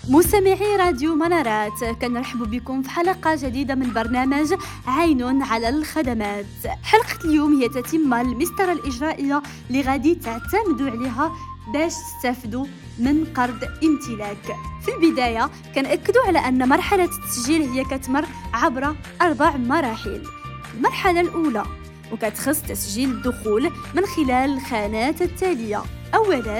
مستمعي راديو منارات، كنرحب بكم في حلقة جديدة من برنامج عين على الخدمات. حلقة اليوم هي تتمة المسطرة الإجرائية اللي غادي تعتمدوا عليها باش تستافدوا من قرض امتلاك. في البداية كنأكدوا على أن مرحلة التسجيل هي كتمر عبر 4 مراحل. المرحلة الأولى وكتخص تسجيل الدخول من خلال الخانات التالية. أولاً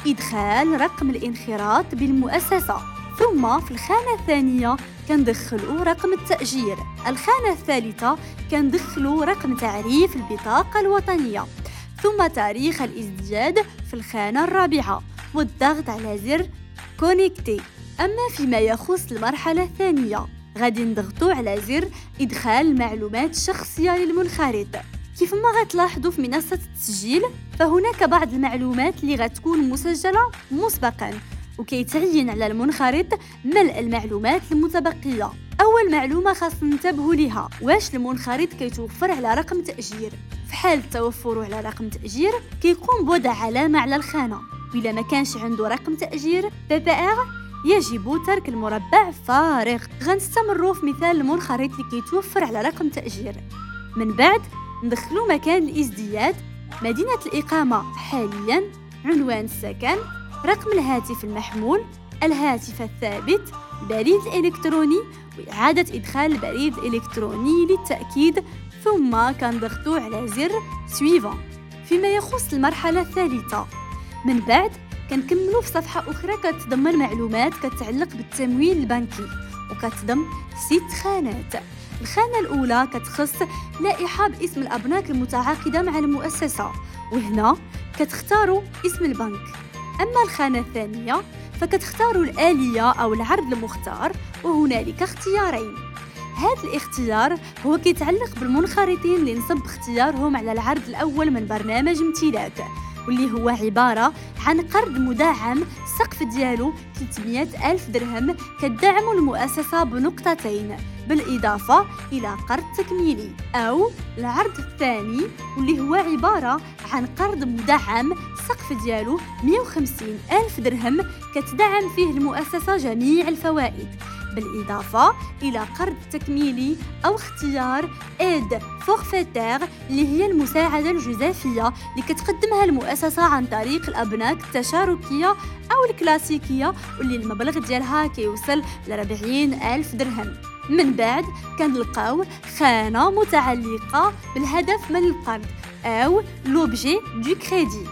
إدخال رقم الانخراط بالمؤسسة، ثم في الخانة الثانية كندخلوا رقم التأجير. الخانة الثالثة كندخلوا رقم تعريف البطاقة الوطنية، ثم تاريخ الازدياد في الخانة الرابعة والضغط على زر كونيكتي. أما فيما يخص المرحلة الثانية غادي نضغطوا على زر إدخال المعلومات الشخصية للمنخرط. كيف ما غتلاحظوا في منصة التسجيل فهناك بعض المعلومات اللي غتكون مسجلة مسبقاً، وكيتعين على المنخرط ملء المعلومات المتبقية. أول معلومة خاص ننتبهوا ليها، واش المنخرط كيتوفر على رقم تأجير. في حال التوفر على رقم تأجير كيقوم بوضع علامة على الخانة، وإلا ما كانش عنده رقم تأجير PPR يجب ترك المربع فارغ. غنستمروا في مثال المنخرط اللي كيتوفر على رقم تأجير. من بعد ندخلوا مكان الازدياد، مدينة الإقامة حالياً، عنوان السكن، رقم الهاتف المحمول، الهاتف الثابت، البريد الإلكتروني وإعادة إدخال البريد الإلكتروني للتأكيد، ثم كنضغطوا على زر سويفون. فيما يخص المرحلة الثالثة من بعد كنكملوا في صفحة أخرى كتضمن معلومات كتعلق بالتمويل البنكي وكتضم 6 خانات. الخانة الأولى كتخص لائحة باسم الأبناك المتعاقدة مع المؤسسة، وهنا كتختاروا اسم البنك. أما الخانة الثانية فكتختاروا الآلية أو العرض المختار، وهنالك اختيارين. هذا الاختيار هو كيتعلق بالمنخرطين اللي نصب اختيارهم على العرض الأول من برنامج امتلاك، واللي هو عبارة عن قرض مدعم السقف ديالو 300 ألف درهم كتدعم المؤسسة بنقطتين، بالإضافة إلى قرض تكميلي. أو العرض الثاني واللي هو عبارة عن قرض مدعم السقف ديالو 150 ألف درهم كتدعم فيه المؤسسة جميع الفوائد، بالإضافة إلى قرض تكميلي أو اختيار إيد فورفيتير اللي هي المساعدة الجزافية اللي كتقدمها المؤسسة عن طريق الأبناك التشاركية أو الكلاسيكية، واللي المبلغ ديالها كيوصل ل 40 ألف درهم. من بعد كنلقاو خانة متعلقة بالهدف من القرض أو لوبجي دو كريدي،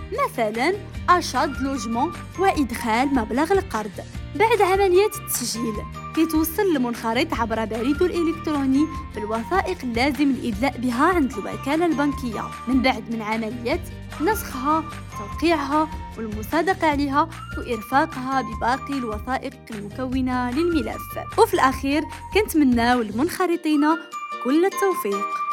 مثلا أشاد لوجمون وإدخال مبلغ القرض. بعد عملية التسجيل كيتوصل المنخرط عبر بريده الإلكتروني بالوثائق اللازم الإدلاء بها عند الوكالة البنكية، من بعد من عملية نسخها، توقيعها والمصادقة عليها وإرفاقها بباقي الوثائق المكونة للملف. وفي الأخير كنتمناو للمنخرطين كل التوفيق.